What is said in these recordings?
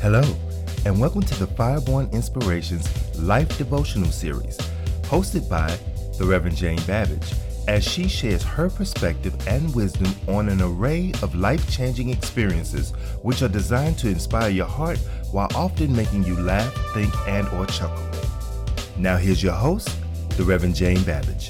Hello, and welcome to the Fireborn Inspirations Life Devotional Series, hosted by the Reverend Jane Babbage, as she shares her perspective and wisdom on an array of life-changing experiences which are designed to inspire your heart while often making you laugh, think, and or chuckle. Now here's your host, the Reverend Jane Babbage.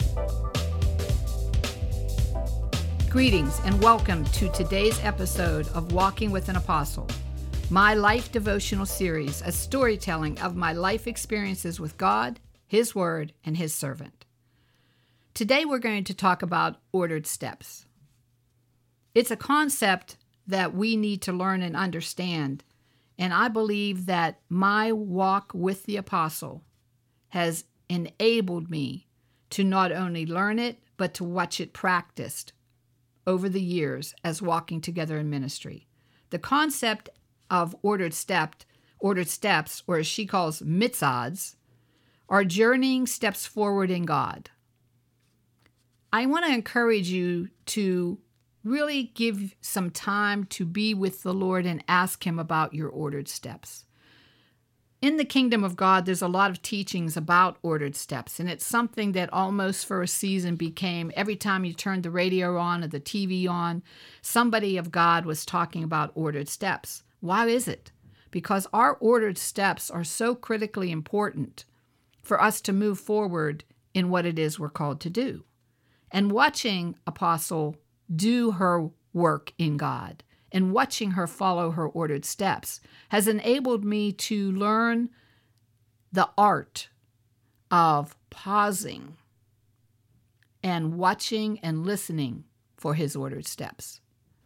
Greetings and welcome to today's episode of Walking with an Apostle, my life devotional series, a storytelling of my life experiences with God, His Word, and His servant. Today we're going to talk about ordered steps. It's a concept that we need to learn and understand, and I believe that my walk with the Apostle has enabled me to not only learn it, but to watch it practiced over the years as walking together in ministry. The concept of ordered steps, or as she calls mitzads, are journeying steps forward in God. I want to encourage you to really give some time to be with the Lord and ask Him about your ordered steps. In the kingdom of God, there's a lot of teachings about ordered steps, and it's something that almost for a season became, every time you turned the radio on or the TV on, somebody of God was talking about ordered steps. Why is it? Because our ordered steps are so critically important for us to move forward in what it is we're called to do. And watching Apostle do her work in God and watching her follow her ordered steps has enabled me to learn the art of pausing and watching and listening for His ordered steps.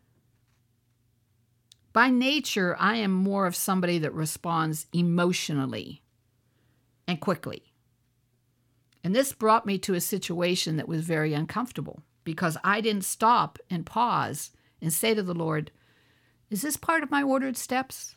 By nature, I am more of somebody that responds emotionally and quickly. And this brought me to a situation that was very uncomfortable because I didn't stop and pause and say to the Lord, is this part of my ordered steps?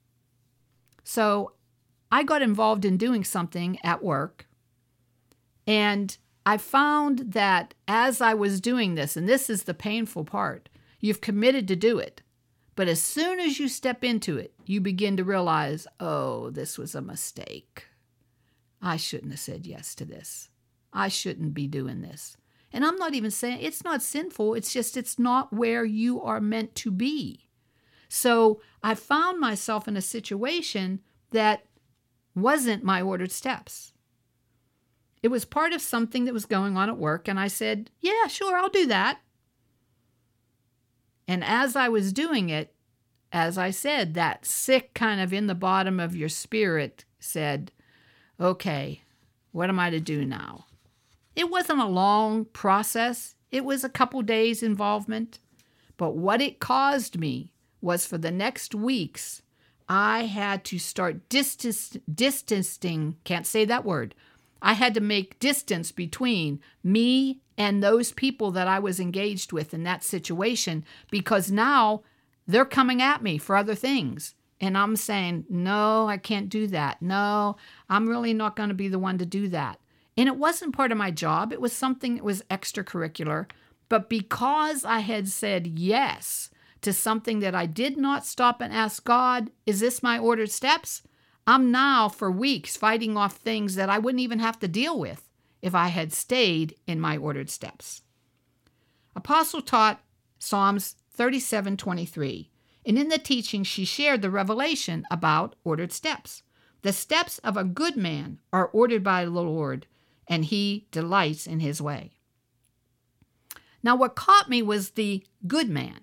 So I got involved in doing something at work, and I found that as I was doing this, and this is the painful part, you've committed to do it. But as soon as you step into it, you begin to realize, oh, this was a mistake. I shouldn't have said yes to this. I shouldn't be doing this. And I'm not even saying it's not sinful. It's just it's not where you are meant to be. So I found myself in a situation that wasn't my ordered steps. It was part of something that was going on at work, and I said, yeah, sure, I'll do that. And as I was doing it, as I said, that sick kind of in the bottom of your spirit said, okay, what am I to do now? It wasn't a long process. It was a couple days involvement. But what it caused me was for the next weeks, I had to start distancing, can't say that word. I had to make distance between me and those people that I was engaged with in that situation, because now they're coming at me for other things. And I'm saying, no, I can't do that. No, I'm really not going to be the one to do that. And it wasn't part of my job. It was something that was extracurricular. But because I had said yes to something that I did not stop and ask God, is this my ordered steps? I'm now for weeks fighting off things that I wouldn't even have to deal with if I had stayed in my ordered steps. Apostle taught Psalms 37:23, and in the teaching she shared the revelation about ordered steps. The steps of a good man are ordered by the Lord, and He delights in His way. Now what caught me was the good man.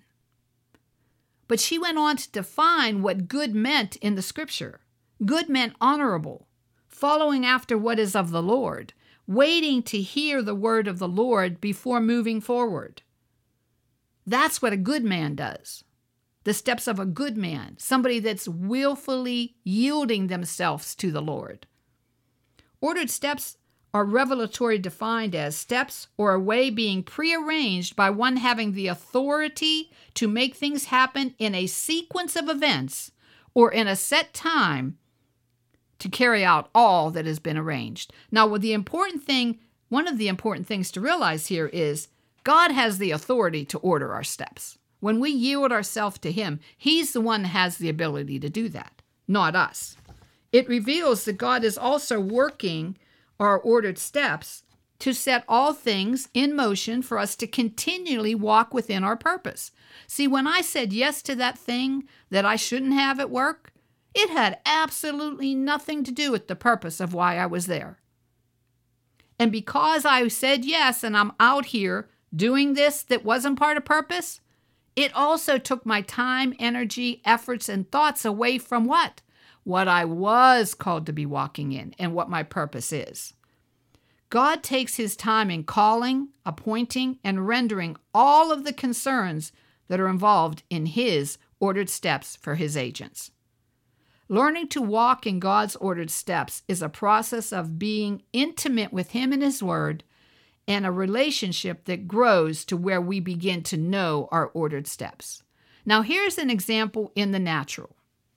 But she went on to define what good meant in the scripture. Good meant honorable, following after what is of the Lord, waiting to hear the word of the Lord before moving forward. That's what a good man does. The steps of a good man, somebody that's willfully yielding themselves to the Lord. Ordered steps are revelatory defined as steps or a way being prearranged by one having the authority to make things happen in a sequence of events or in a set time to carry out all that has been arranged. Now, one of the important things to realize here is God has the authority to order our steps. When we yield ourselves to Him, He's the one that has the ability to do that. not us. It reveals that God is also working our ordered steps to set all things in motion for us to continually walk within our purpose. See, when I said yes to that thing that I shouldn't have at work, it had absolutely nothing to do with the purpose of why I was there. And because I said yes and I'm out here doing this that wasn't part of purpose, it also took my time, energy, efforts, and thoughts away from what? What I was called to be walking in and what my purpose is. God takes his time in calling, appointing, and rendering all of the concerns that are involved in his ordered steps for his agents. Learning to walk in God's ordered steps is a process of being intimate with him and his word, and a relationship that grows to where we begin to know our ordered steps. Now, here's an example in the natural.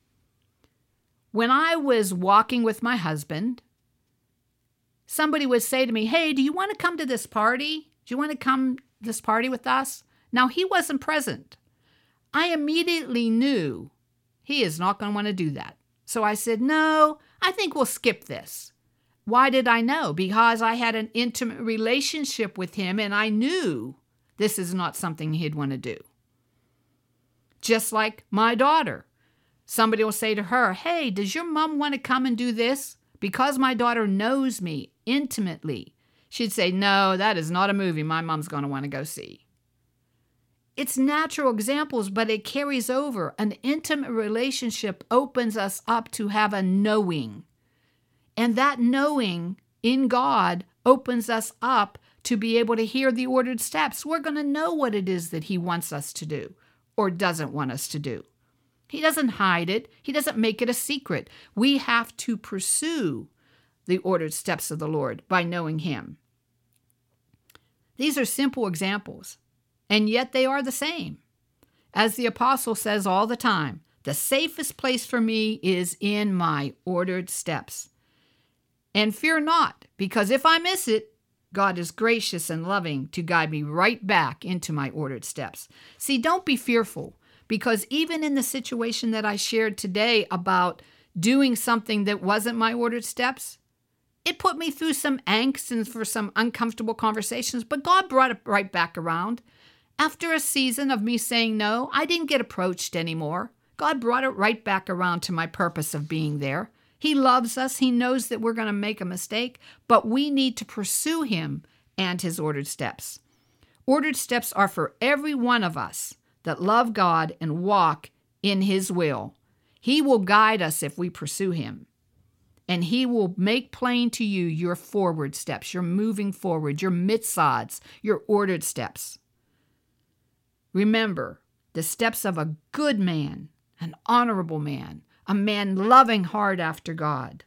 When I was walking with my husband, somebody would say to me, "Hey, do you want to come to this party? Do you want to come to this party with us?" Now, he wasn't present. I immediately knew he is not going to want to do that. So I said, "No, I think we'll skip this." Why did I know? Because I had an intimate relationship with him and I knew this is not something he'd want to do. Just like my daughter. Somebody will say to her, "Hey, does your mom want to come and do this?" Because my daughter knows me intimately, she'd say, "No, that is not a movie my mom's going to want to go see." It's natural examples, but it carries over. An intimate relationship opens us up to have a knowing. And that knowing in God opens us up to be able to hear the ordered steps. We're going to know what it is that he wants us to do or doesn't want us to do. He doesn't hide it. He doesn't make it a secret. We have to pursue the ordered steps of the Lord by knowing him. These are simple examples, and yet they are the same. As the apostle says all the time, the safest place for me is in my ordered steps. And fear not, because if I miss it, God is gracious and loving to guide me right back into my ordered steps. See, don't be fearful, because even in the situation that I shared today about doing something that wasn't my ordered steps, it put me through some angst and for some uncomfortable conversations, but God brought it right back around. After a season of me saying no, I didn't get approached anymore. God brought it right back around to my purpose of being there. He loves us. He knows that we're going to make a mistake, but we need to pursue him and his ordered steps. Ordered steps are for every one of us that love God and walk in his will. He will guide us if we pursue him, and he will make plain to you your forward steps, your moving forward, your mitzods, your ordered steps. Remember, the steps of a good man, an honorable man, a man loving hard after God.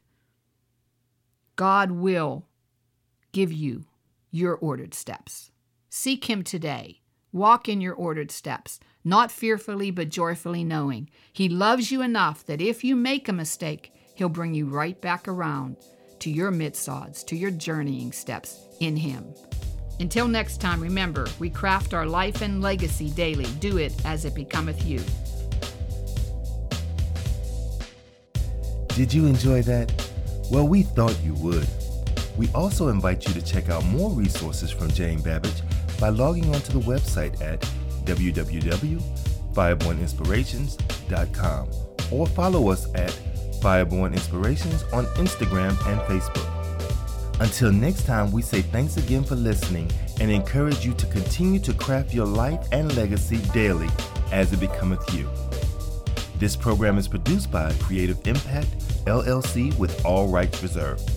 God will give you your ordered steps. Seek him today. Walk in your ordered steps, not fearfully but joyfully knowing he loves you enough that if you make a mistake, he'll bring you right back around to your mitzods, to your journeying steps in him. Until next time, remember, we craft our life and legacy daily. Do it as it becometh you. Did you enjoy that? Well, we thought you would. We also invite you to check out more resources from Jane Babbage by logging onto the website at www.fireborninspirations.com or follow us at Fireborn Inspirations on Instagram and Facebook. Until next time, we say thanks again for listening and encourage you to continue to craft your life and legacy daily as it becometh you. This program is produced by Creative Impact, LLC, with all rights reserved.